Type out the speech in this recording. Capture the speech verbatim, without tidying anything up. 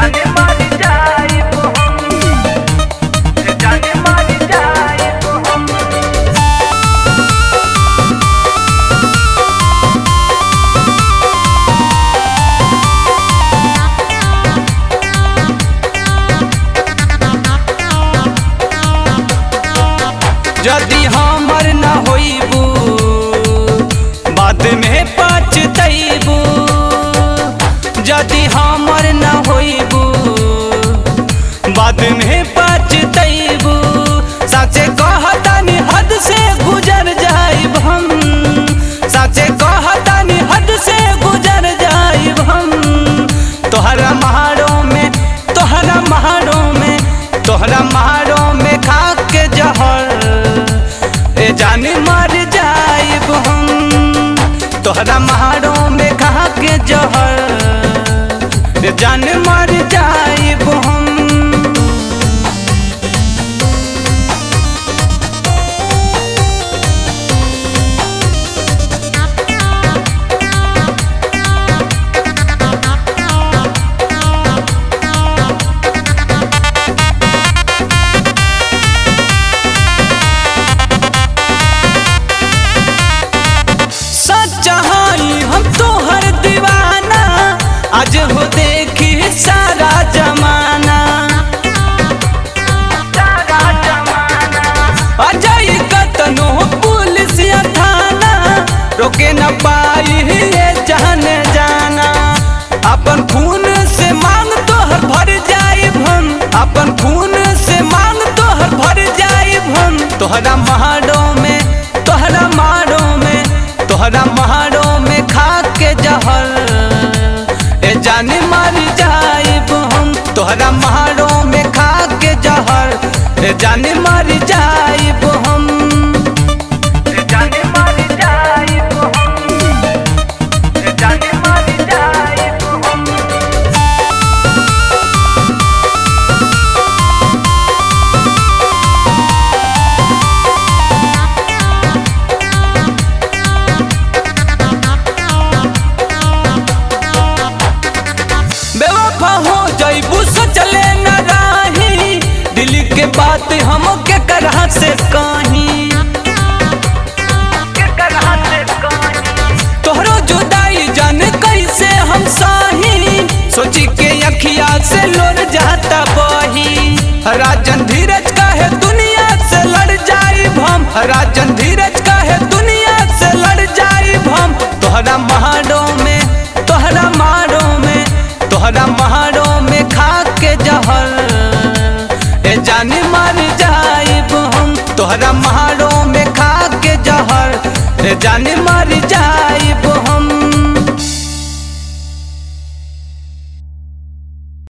जाने मर जाइब हम, ए जाने मर जाइब हम। यदि हमर न होइबू बाद में पछतैबू, यदि हमर न होइबू बाद में पछतैबू। सचे कहतानी हद से गुजर जाइब हम, सचे कहतानी हद से गुजर जाइब हम। तोहरा महारों में तोहरा महारों में तोहरा महारों में खा के जहर ए जाने मर जाइब हम। तोहरा महारों में खा के जहर ए जाने मर जाइब हम। हम तोहर दीवाना आज हो देखी सारा जमाना, सारा जमाना। अजय कतनो पुलिस या थाना रोके न पाई ये जाने जाना। अपन खून से मांग तोहर भर जाइब हम, अपन खून से मांग तोहर भर जाइब हम। तोहरा महारों में तोहरा महारों में तोहरा महारों में खा के जहर ए जाने मर जाइब हम। तोहरा महारों में खा के जहर ए जाने मर जाइब हम, ए जाने मर जाइब हम, ए जाने मर जाइब हम। बेवफा हो जाइबू सोचले न राही, दिल के बात हम के करहा से कहीं, के करहा से कहीं। तोहरो जुदाई जाने कैसे हम सही, सोची के अखिया से लोर जाता बही। राजन धीरज कहे दुनिया से लड़ जाइब हम, राजन धीरज कहे दुनिया से लड़ जाइब हम। तोहरा महारों में तोहरा महारों में तोहरा महारों में खा के जहर ए जाने मर जाइब हम। तोहरा महारों में खा के जहर ए जाने मर जाइब।